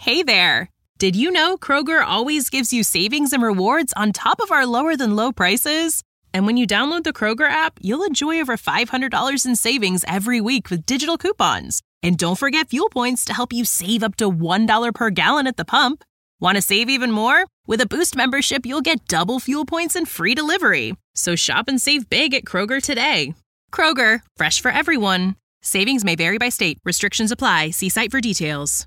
Hey there! Did you know Kroger always gives you savings and rewards on top of our lower-than-low prices? And when you download the Kroger app, you'll enjoy over $500 in savings every week with digital coupons. And don't forget fuel points to help you save up to $1 per gallon at the pump. Want to save even more? With a Boost membership, you'll get double fuel points and free delivery. So shop and save big at Kroger today. Kroger, fresh for everyone. Savings may vary by state. Restrictions apply. See site for details.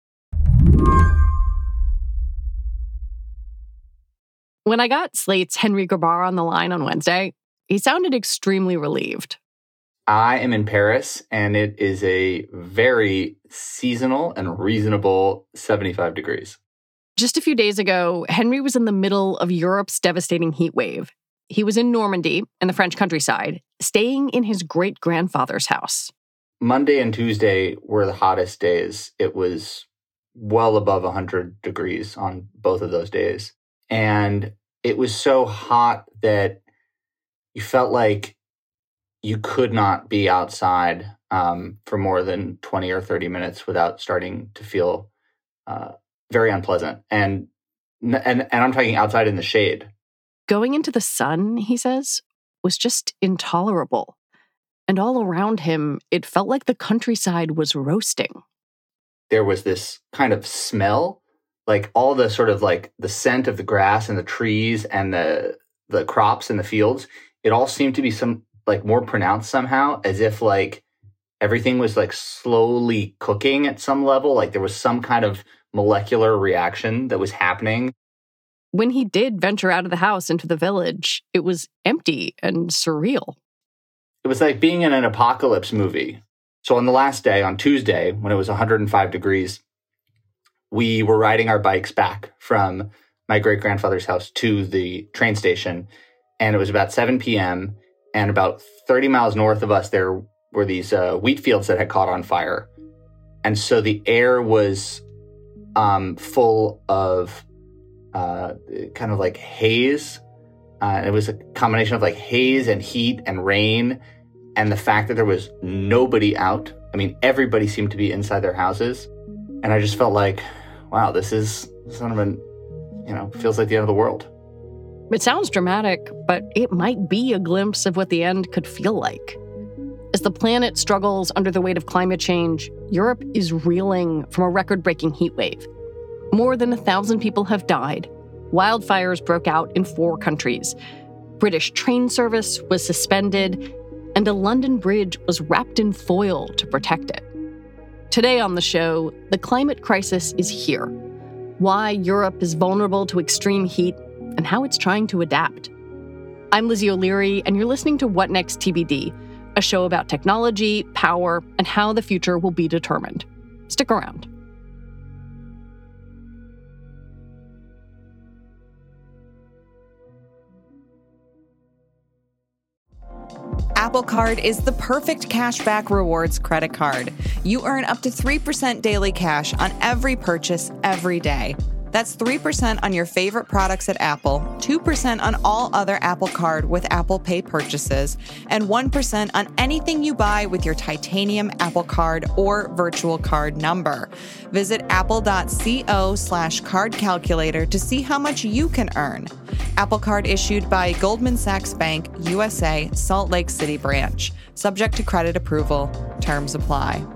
When I got Slate's Henry Grabar on the line on Wednesday, he sounded extremely relieved. I am in Paris, and it is a very seasonal and reasonable 75 degrees. Just a few days ago, Henry was in the middle of Europe's devastating heat wave. He was in Normandy, in the French countryside, staying in his great-grandfather's house. Monday and Tuesday were the hottest days. It was well above 100 degrees on both of those days. And it was so hot that you felt like you could not be outside for more than 20 or 30 minutes without starting to feel very unpleasant. And I'm talking outside in the shade. Going into the sun, he says, was just intolerable. And all around him, it felt like the countryside was roasting. There was this kind of smell, like all the sort of like the scent of the grass and the trees and the crops in the fields. It all seemed to be some like more pronounced somehow, as if like everything was like slowly cooking at some level. Like there was some kind of molecular reaction that was happening. When he did venture out of the house into the village, it was empty and surreal. It was like being in an apocalypse movie. So on the last day, on Tuesday, when it was 105 degrees, we were riding our bikes back from my great-grandfather's house to the train station. And it was about 7 p.m. And about 30 miles north of us, there were these wheat fields that had caught on fire. And so the air was full of kind of like haze. It was a combination of like haze and heat and rain. And the fact that there was nobody out. I mean, everybody seemed to be inside their houses. And I just felt like, wow, this is sort of an, feels like the end of the world. It sounds dramatic, but it might be a glimpse of what the end could feel like. As the planet struggles under the weight of climate change, Europe is reeling from a record-breaking heat wave. More than 1,000 people have died. Wildfires broke out in 4 countries. British train service was suspended, and a London bridge was wrapped in foil to protect it. Today on the show, the climate crisis is here. Why Europe is vulnerable to extreme heat and how it's trying to adapt. I'm Lizzie O'Leary, and you're listening to What Next TBD, a show about technology, power, and how the future will be determined. Stick around. Apple Card is the perfect cashback rewards credit card. You earn up to 3% daily cash on every purchase every day. That's 3% on your favorite products at Apple, 2% on all other Apple Card with Apple Pay purchases, and 1% on anything you buy with your titanium Apple Card or virtual card number. Visit apple.co/card calculator to see how much you can earn. Apple Card issued by Goldman Sachs Bank, USA, Salt Lake City branch. Subject to credit approval. Terms apply.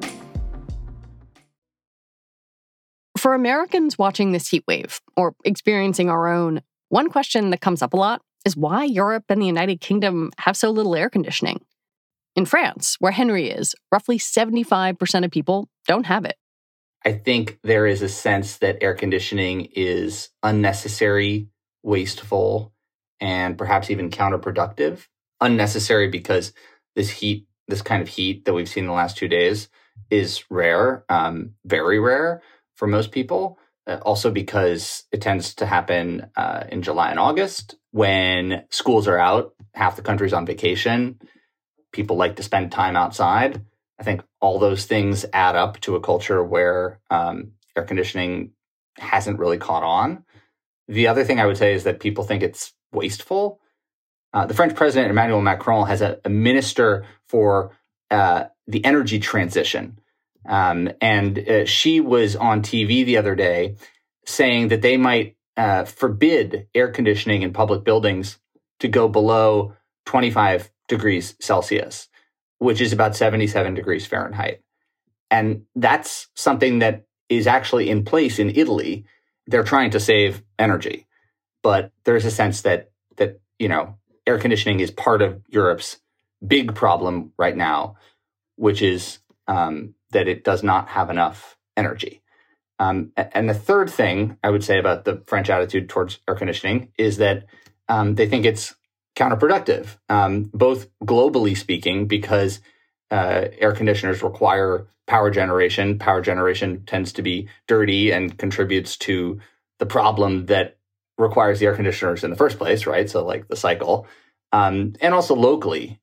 For Americans watching this heat wave, or experiencing our own, one question that comes up a lot is why Europe and the United Kingdom have so little air conditioning. In France, where Henry is, roughly 75% of people don't have it. I think there is a sense that air conditioning is unnecessary, wasteful, and perhaps even counterproductive. Unnecessary because this kind of heat that we've seen in the last 2 days is rare, very rare for most people. Also because it tends to happen in July and August when schools are out, half the country's on vacation. People like to spend time outside. I think all those things add up to a culture where air conditioning hasn't really caught on. The other thing I would say is that people think it's wasteful. The French president, Emmanuel Macron, has a minister for the energy transition. She was on TV the other day saying that they might forbid air conditioning in public buildings to go below 25 degrees Celsius, which is about 77 degrees Fahrenheit. And that's something that is actually in place in Italy. They're trying to save energy, but there's a sense that air conditioning is part of Europe's big problem right now, which is that it does not have enough energy. And the third thing I would say about the French attitude towards air conditioning is that they think it's counterproductive, both globally speaking, because air conditioners require power generation. Power generation tends to be dirty and contributes to the problem that requires the air conditioners in the first place, right? So like the cycle. And also locally,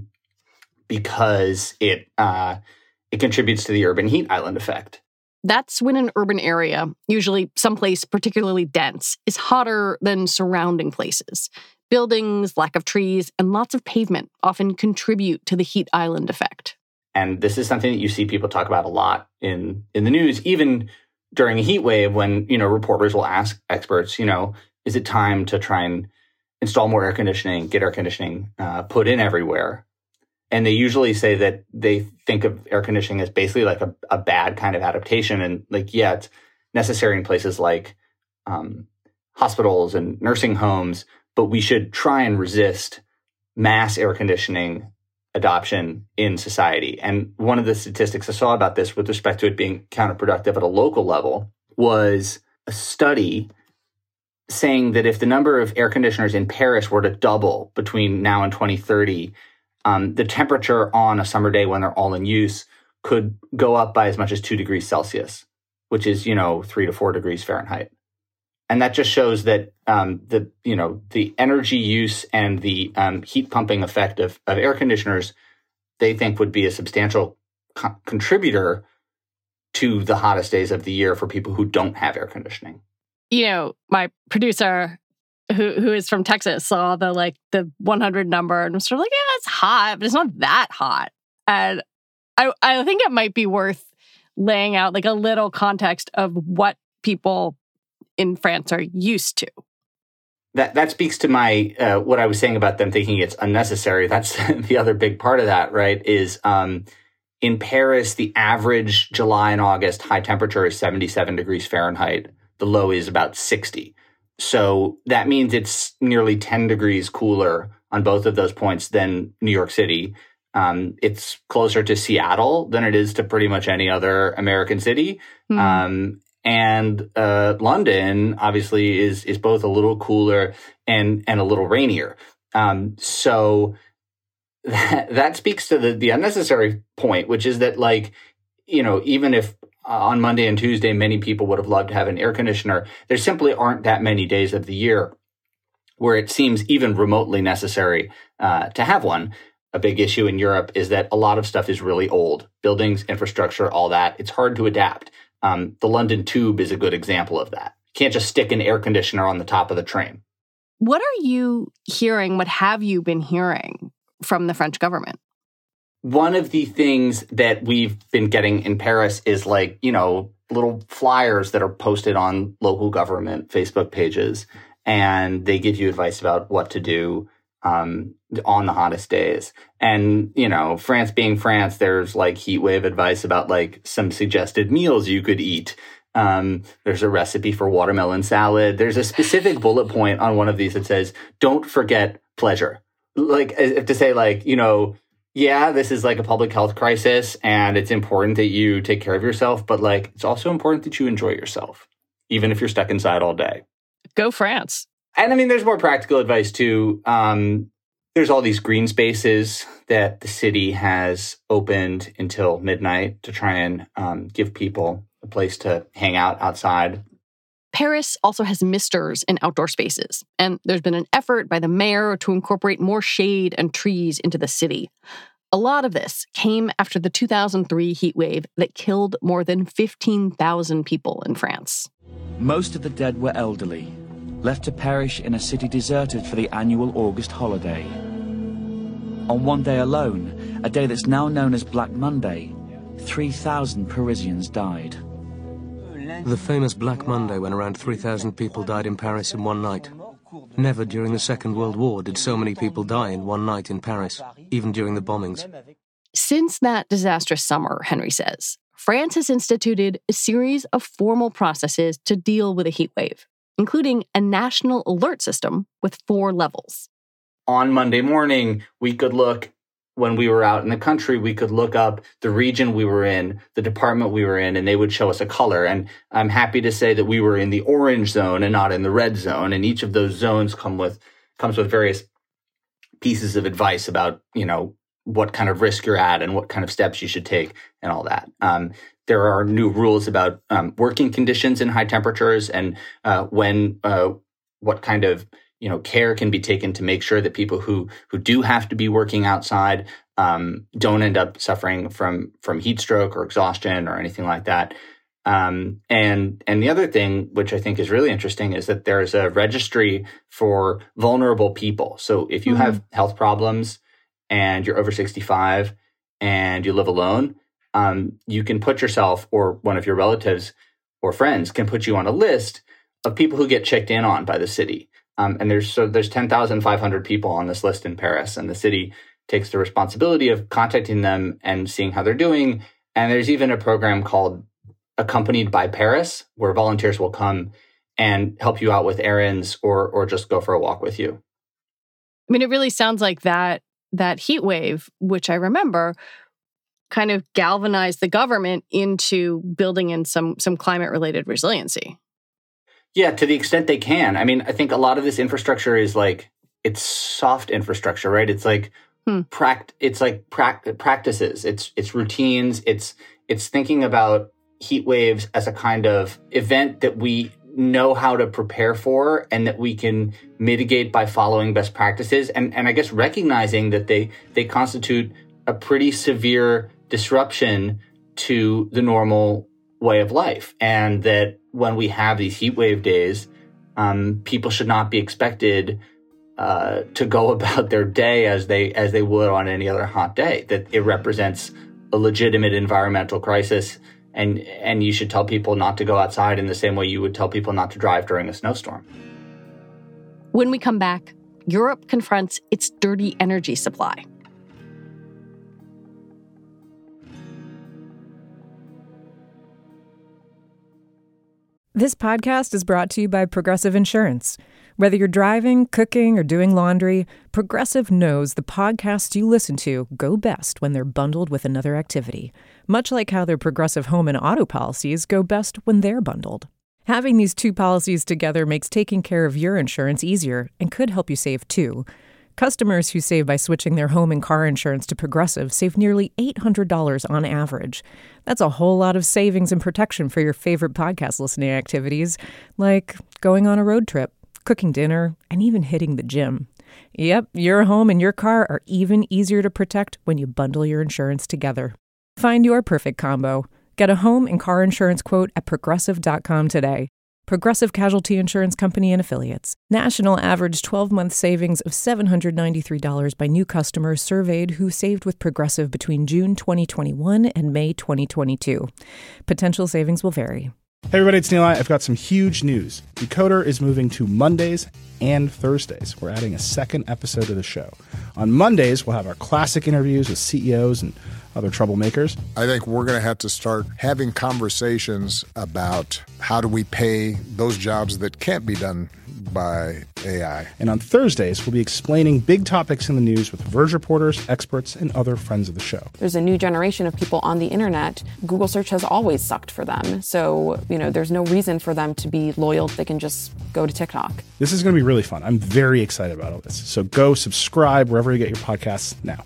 because it contributes to the urban heat island effect. That's when an urban area, usually someplace particularly dense, is hotter than surrounding places. Buildings, lack of trees, and lots of pavement often contribute to the heat island effect. And this is something that you see people talk about a lot in the news, even during a heat wave when, reporters will ask experts, is it time to try and install more air conditioning, get air conditioning put in everywhere? And they usually say that they think of air conditioning as basically like a bad kind of adaptation. And it's necessary in places like hospitals and nursing homes, but we should try and resist mass air conditioning adoption in society. And one of the statistics I saw about this with respect to it being counterproductive at a local level was a study saying that if the number of air conditioners in Paris were to double between now and 2030, the temperature on a summer day when they're all in use could go up by as much as 2 degrees Celsius, which is, 3 to 4 degrees Fahrenheit. And that just shows that the energy use and the heat pumping effect of air conditioners, they think would be a substantial contributor to the hottest days of the year for people who don't have air conditioning. My producer, who is from Texas, saw the 100 number and was sort of like, yeah, it's hot, but it's not that hot. And I think it might be worth laying out a little context of what people in France are used to. That speaks to my what I was saying about them thinking it's unnecessary. That's the other big part of that, right? Is in Paris, the average July and August high temperature is 77 degrees Fahrenheit. The low is about 60. So that means it's nearly 10 degrees cooler on both of those points than New York City. It's closer to Seattle than it is to pretty much any other American city. And London, obviously, is both a little cooler and a little rainier. So that speaks to the unnecessary point, which is that, even if on Monday and Tuesday, many people would have loved to have an air conditioner, there simply aren't that many days of the year where it seems even remotely necessary to have one. A big issue in Europe is that a lot of stuff is really old. Buildings, infrastructure, all that. It's hard to adapt. The London Tube is a good example of that. You can't just stick an air conditioner on the top of the train. What are you hearing? What have you been hearing from the French government? One of the things that we've been getting in Paris is little flyers that are posted on local government Facebook pages, and they give you advice about what to do on the hottest days. And, France being France, there's heat wave advice about some suggested meals you could eat. There's a recipe for watermelon salad. There's a specific bullet point on one of these that says, don't forget pleasure. As if to say yeah, this is a public health crisis and it's important that you take care of yourself, but it's also important that you enjoy yourself, even if you're stuck inside all day. Go France. And there's more practical advice too. There's all these green spaces that the city has opened until midnight to try and give people a place to hang out outside. Paris also has misters in outdoor spaces, and there's been an effort by the mayor to incorporate more shade and trees into the city. A lot of this came after the 2003 heat wave that killed more than 15,000 people in France. Most of the dead were elderly, left to perish in a city deserted for the annual August holiday. On one day alone, a day that's now known as Black Monday, 3,000 Parisians died. The famous Black Monday, when around 3,000 people died in Paris in one night. Never during the Second World War did so many people die in one night in Paris, even during the bombings. Since that disastrous summer, Henry says, France has instituted a series of formal processes to deal with a heat wave, including a national alert system with 4 levels. On Monday morning, we could look, when we were out in the country, we could look up the region we were in, the department we were in, and they would show us a color. And I'm happy to say that we were in the orange zone and not in the red zone. And each of those zones comes with various pieces of advice about, what kind of risk you're at and what kind of steps you should take and all that. There are new rules about working conditions in high temperatures and what kind of care can be taken to make sure that people who do have to be working outside don't end up suffering from heat stroke or exhaustion or anything like that. And the other thing, which I think is really interesting, is that there's a registry for vulnerable people. So if you have health problems and you're over 65 and you live alone, you can put yourself or one of your relatives or friends can put you on a list of people who get checked in on by the city. And there's 10,500 people on this list in Paris, and the city takes the responsibility of contacting them and seeing how they're doing. And there's even a program called Accompanied by Paris, where volunteers will come and help you out with errands or just go for a walk with you. I mean, it really sounds like that heat wave, which I remember, kind of galvanized the government into building in some climate-related resiliency. Yeah, to the extent they can. I mean, I think a lot of this infrastructure is it's soft infrastructure, right? It's practices. It's routines. It's thinking about heat waves as a kind of event that we know how to prepare for and that we can mitigate by following best practices. And I guess recognizing that they constitute a pretty severe disruption to the normal way of life. And that when we have these heat wave days, people should not be expected to go about their day as they would on any other hot day, that it represents a legitimate environmental crisis. And you should tell people not to go outside in the same way you would tell people not to drive during a snowstorm. When we come back, Europe confronts its dirty energy supply. This podcast is brought to you by Progressive Insurance. Whether you're driving, cooking, or doing laundry, Progressive knows the podcasts you listen to go best when they're bundled with another activity, much like how their Progressive home and auto policies go best when they're bundled. Having these 2 policies together makes taking care of your insurance easier and could help you save too. Customers who save by switching their home and car insurance to Progressive save nearly $800 on average. That's a whole lot of savings and protection for your favorite podcast listening activities, like going on a road trip, cooking dinner, and even hitting the gym. Yep, your home and your car are even easier to protect when you bundle your insurance together. Find your perfect combo. Get a home and car insurance quote at Progressive.com today. Progressive Casualty Insurance Company and Affiliates. National average 12-month savings of $793 by new customers surveyed who saved with Progressive between June 2021 and May 2022. Potential savings will vary. Hey everybody, it's Neil. I've got some huge news. Decoder is moving to Mondays and Thursdays. We're adding a second episode to the show. On Mondays, we'll have our classic interviews with CEOs and other troublemakers. I think we're going to have to start having conversations about how do we pay those jobs that can't be done by AI. And on Thursdays, we'll be explaining big topics in the news with Verge reporters, experts, and other friends of the show. There's a new generation of people on the internet. Google search has always sucked for them. So, there's no reason for them to be loyal. They can just go to TikTok. This is going to be really fun. I'm very excited about all this. So go subscribe wherever you get your podcasts now.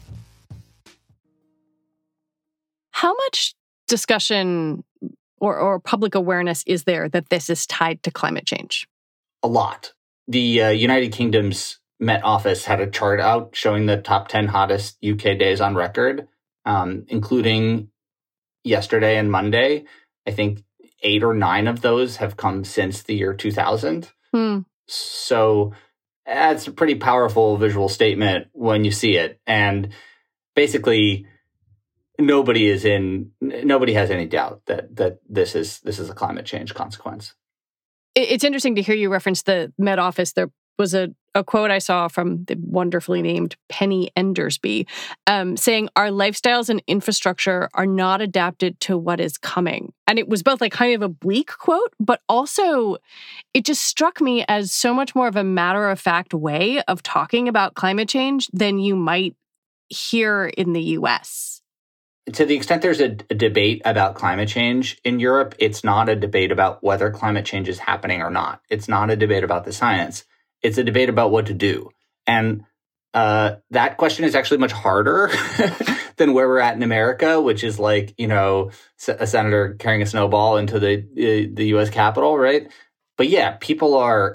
How much discussion or public awareness is there that this is tied to climate change? A lot. The United Kingdom's Met Office had a chart out showing the top 10 hottest UK days on record, including yesterday and Monday. I think 8 or 9 of those have come since the year 2000. So that's a pretty powerful visual statement when you see it. And basically, nobody has any doubt that this is a climate change consequence. It's interesting to hear you reference the Met Office. There was a quote I saw from the wonderfully named Penny Endersby saying, "Our lifestyles and infrastructure are not adapted to what is coming." And it was both like kind of a bleak quote, but also it just struck me as so much more of a matter-of-fact way of talking about climate change than you might hear in the U.S. To the extent there's a debate about climate change in Europe, it's not a debate about whether climate change is happening or not. It's not a debate about the science. It's a debate about what to do. And that question is actually much harder than where we're at in America, which is like, a senator carrying a snowball into the U.S. Capitol, right? But yeah, people are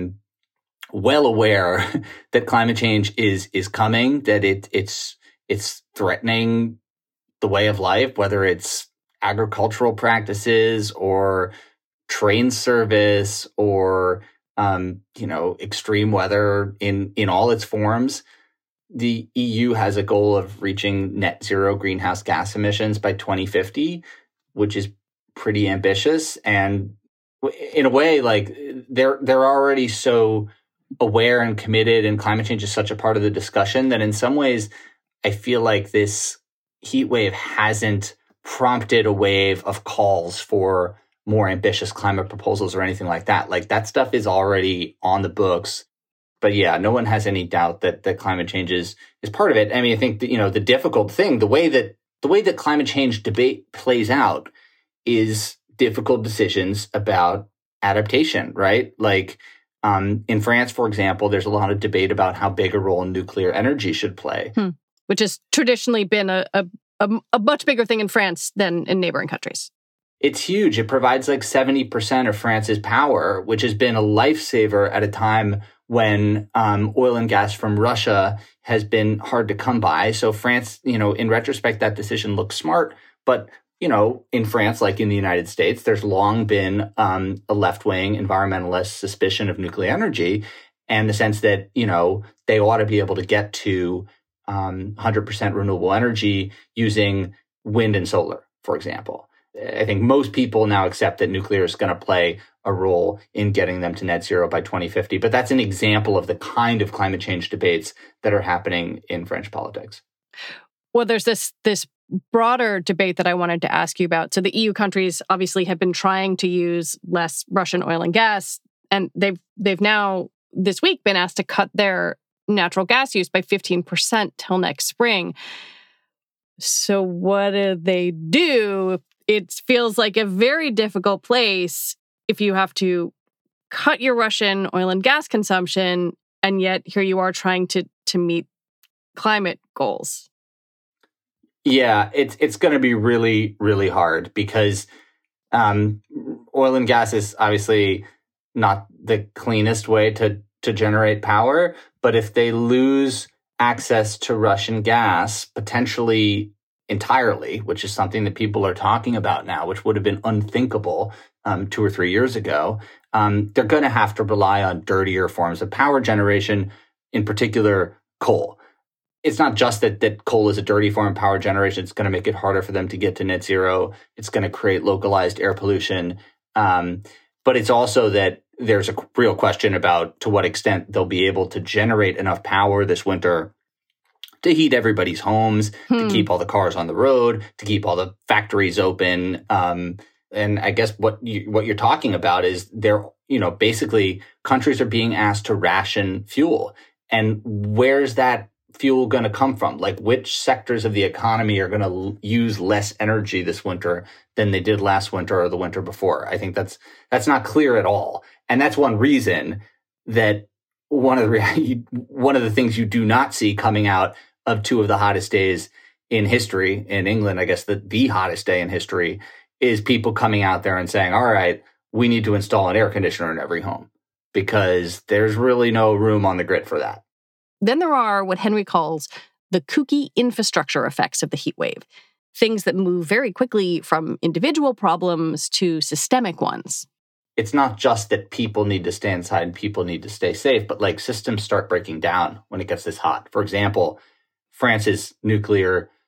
well aware that climate change is coming, that it's threatening the way of life, whether it's agricultural practices or train service or, extreme weather in all its forms. The EU has a goal of reaching net zero greenhouse gas emissions by 2050, which is pretty ambitious. And in a way, like they're already so aware and committed, and climate change is such a part of the discussion that in some ways, I feel like this heat wave hasn't prompted a wave of calls for more ambitious climate proposals or anything like that. Like that stuff is already on the books. But yeah, no one has any doubt that climate change is part of it. I mean, I think that, the difficult thing, the way that climate change debate plays out is difficult decisions about adaptation, right? Like in France, for example, there's a lot of debate about how big a role nuclear energy should play. Which has traditionally been a much bigger thing in France than in neighboring countries. It's huge. It provides like 70% of France's power, which has been a lifesaver at a time when oil and gas from Russia has been hard to come by. So France, in retrospect, that decision looks smart. But, in France, like in the United States, there's long been a left-wing environmentalist suspicion of nuclear energy, and the sense that, they ought to be able to get to 100% renewable energy using wind and solar, for example. I think most people now accept that nuclear is going to play a role in getting them to net zero by 2050. But that's an example of the kind of climate change debates that are happening in French politics. Well, there's this broader debate that I wanted to ask you about. So the EU countries obviously have been trying to use less Russian oil and gas, and they've now this week been asked to cut their natural gas use by 15% till next spring. So what do? It feels like a very difficult place if you have to cut your Russian oil and gas consumption, and yet here you are trying to meet climate goals. Yeah, it's going to be really, really hard because oil and gas is obviously not the cleanest way to generate power. But if they lose access to Russian gas, potentially entirely, which is something that people are talking about now, which would have been unthinkable 2 or 3 years ago, they're going to have to rely on dirtier forms of power generation, in particular coal. It's not just that coal is a dirty form of power generation. It's going to make it harder for them to get to net zero. It's going to create localized air pollution. But it's also that there's a real question about to what extent they'll be able to generate enough power this winter to heat everybody's homes, to keep all the cars on the road, to keep all the factories open. And I guess what you're talking about is basically countries are being asked to ration fuel. And where's that fuel going to come from? Like which sectors of the economy are going to use less energy this winter than they did last winter or the winter before? I think that's not clear at all. And that's one reason that one of the things you do not see coming out of 2 of the hottest days in history in England, I guess the hottest day in history, is people coming out there and saying, all right, we need to install an air conditioner in every home because there's really no room on the grid for that. Then there are what Henry calls the kooky infrastructure effects of the heat wave, things that move very quickly from individual problems to systemic ones. It's not just that people need to stay inside and people need to stay safe, but like systems start breaking down when it gets this hot. For example, France's nuclear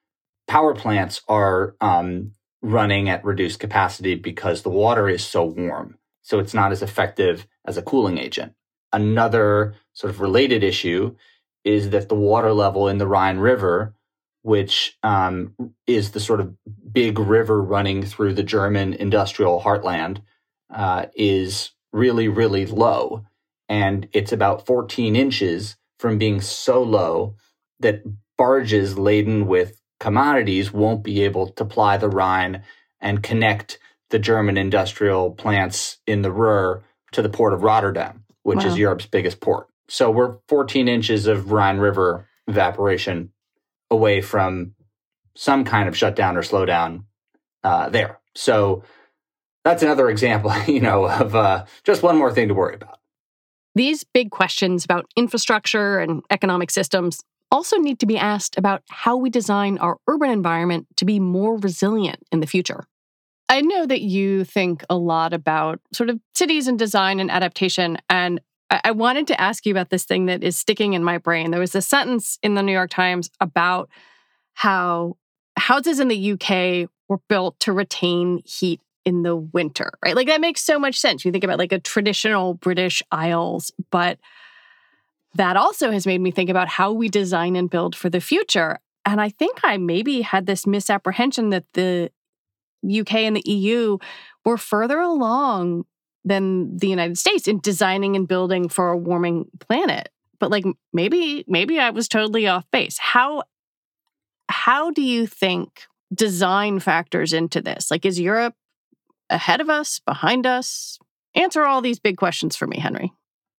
power plants are running at reduced capacity because the water is so warm. So it's not as effective as a cooling agent. Another sort of related issue is that the water level in the Rhine River, which is the sort of big river running through the German industrial heartland, is really, really low. And it's about 14 inches from being so low that barges laden with commodities won't be able to ply the Rhine and connect the German industrial plants in the Ruhr to the port of Rotterdam, which is Europe's biggest port. So we're 14 inches of Rhine River evaporation away from some kind of shutdown or slowdown there. So that's another example, of just one more thing to worry about. These big questions about infrastructure and economic systems also need to be asked about how we design our urban environment to be more resilient in the future. I know that you think a lot about sort of cities and design and adaptation, and I wanted to ask you about this thing that is sticking in my brain. There was a sentence in the New York Times about how houses in the UK were built to retain heat in the winter, right? Like that makes so much sense. You think about like a traditional British Isles, but that also has made me think about how we design and build for the future. And I think I maybe had this misapprehension that the UK and the EU were further along than the United States in designing and building for a warming planet. But like maybe I was totally off base. How do you think design factors into this? Like, is Europe ahead of us, behind us? Answer all these big questions for me, Henry.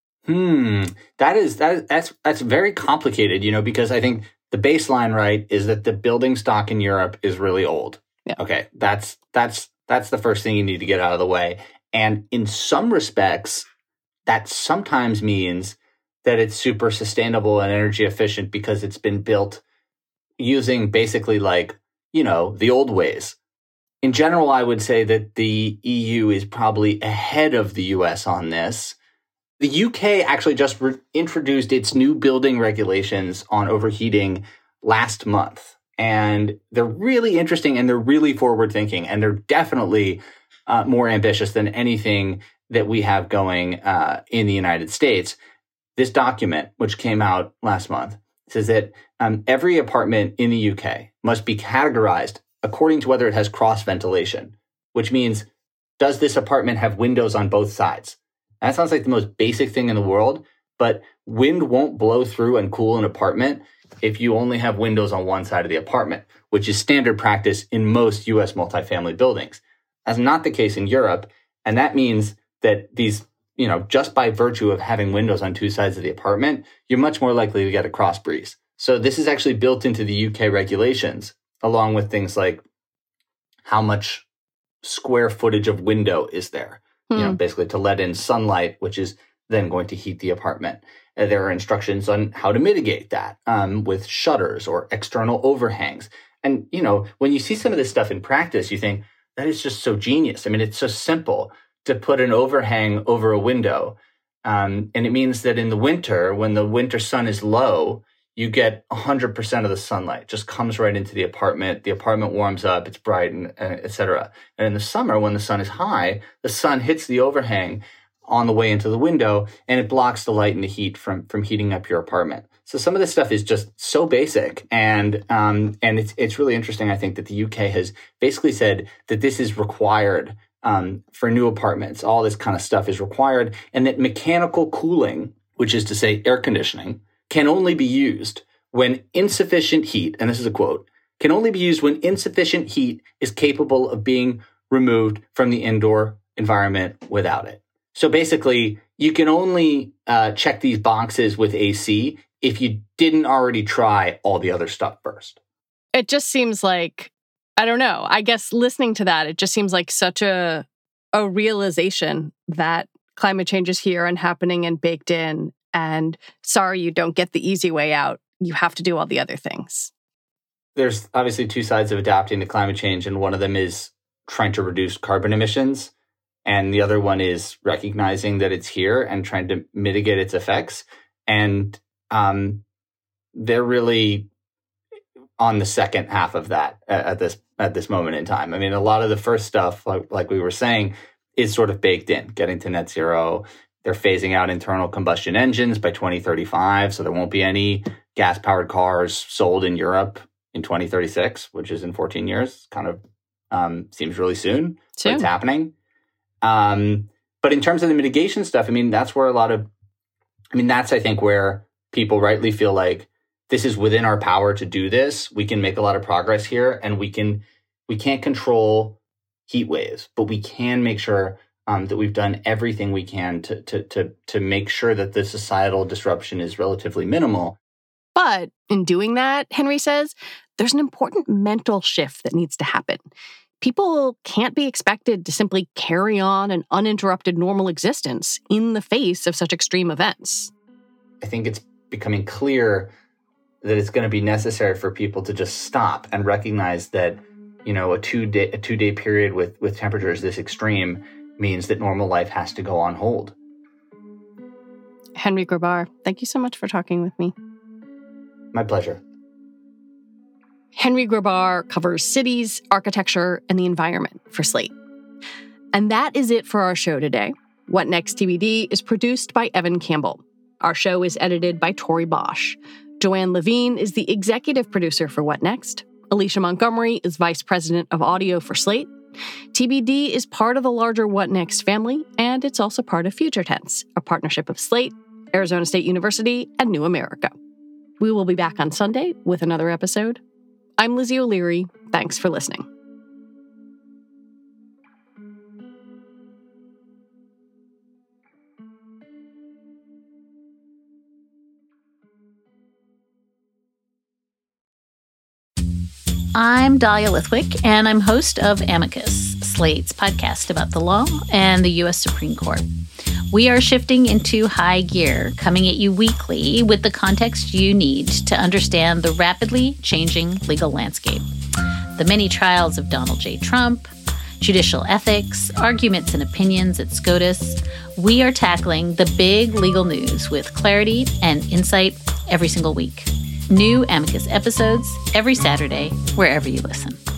That's very complicated, because I think the baseline, right, is that the building stock in Europe is really old. Yeah. Okay, that's the first thing you need to get out of the way. And in some respects, that sometimes means that it's super sustainable and energy efficient because it's been built using basically the old ways. In general, I would say that the EU is probably ahead of the US on this. The UK actually just introduced its new building regulations on overheating last month. And they're really interesting and they're really forward thinking. And they're definitely more ambitious than anything that we have going in the United States. This document, which came out last month, says that every apartment in the UK must be categorized according to whether it has cross ventilation, which means, does this apartment have windows on both sides? That sounds like the most basic thing in the world, but wind won't blow through and cool an apartment if you only have windows on one side of the apartment, which is standard practice in most US multifamily buildings. That's not the case in Europe, and that means that these, just by virtue of having windows on two sides of the apartment, you're much more likely to get a cross breeze. So this is actually built into the UK regulations, along with things like how much square footage of window is there, basically to let in sunlight, which is then going to heat the apartment. There are instructions on how to mitigate that with shutters or external overhangs. And, when you see some of this stuff in practice, you think that is just so genius. I mean, it's so simple to put an overhang over a window. And it means that in the winter, when the winter sun is low, you get 100% of the sunlight just comes right into the apartment. The apartment warms up, it's bright, and et cetera. And in the summer, when the sun is high, the sun hits the overhang on the way into the window, and it blocks the light and the heat from heating up your apartment. So some of this stuff is just so basic, and it's really interesting. I think that the UK has basically said that this is required for new apartments. All this kind of stuff is required, and that mechanical cooling, which is to say air conditioning, can only be used when insufficient heat, and this is a quote, can only be used when insufficient heat is capable of being removed from the indoor environment without it. So basically, you can only check these boxes with AC if you didn't already try all the other stuff first. It just seems like, I don't know, I guess listening to that, it just seems like such a realization that climate change is here and happening and baked in. And sorry, you don't get the easy way out. You have to do all the other things. There's obviously two sides of adapting to climate change, and one of them is trying to reduce carbon emissions, and the other one is recognizing that it's here and trying to mitigate its effects. And they're really on the second half of that at this moment in time. I mean, a lot of the first stuff, like we were saying, is sort of baked in, getting to net zero. They're phasing out internal combustion engines by 2035, so there won't be any gas-powered cars sold in Europe in 2036, which is in 14 years. Kind of seems really soon. But it's happening. But in terms of the mitigation stuff, I mean, that's where that's, I think, where people rightly feel like this is within our power to do this. We can make a lot of progress here, and we can't control heat waves, but we can make sure that we've done everything we can to make sure that the societal disruption is relatively minimal. But in doing that, Henry says, there's an important mental shift that needs to happen. People can't be expected to simply carry on an uninterrupted normal existence in the face of such extreme events. I think it's becoming clear that it's going to be necessary for people to just stop and recognize that, a two-day period with temperatures this extreme means that normal life has to go on hold. Henry Grabar, thank you so much for talking with me. My pleasure. Henry Grabar covers cities, architecture, and the environment for Slate. And that is it for our show today. What Next TBD is produced by Evan Campbell. Our show is edited by Tori Bosch. Joanne Levine is the executive producer for What Next. Alicia Montgomery is vice president of audio for Slate. TBD is part of the larger What Next family, and it's also part of Future Tense, a partnership of Slate, Arizona State University, and New America. We will be back on Sunday with another episode. I'm Lizzie O'Leary. Thanks for listening. I'm Dahlia Lithwick, and I'm host of Amicus, Slate's podcast about the law and the U.S. Supreme Court. We are shifting into high gear, coming at you weekly with the context you need to understand the rapidly changing legal landscape. The many trials of Donald J. Trump, judicial ethics, arguments and opinions at SCOTUS. We are tackling the big legal news with clarity and insight every single week. New Amicus episodes every Saturday, wherever you listen.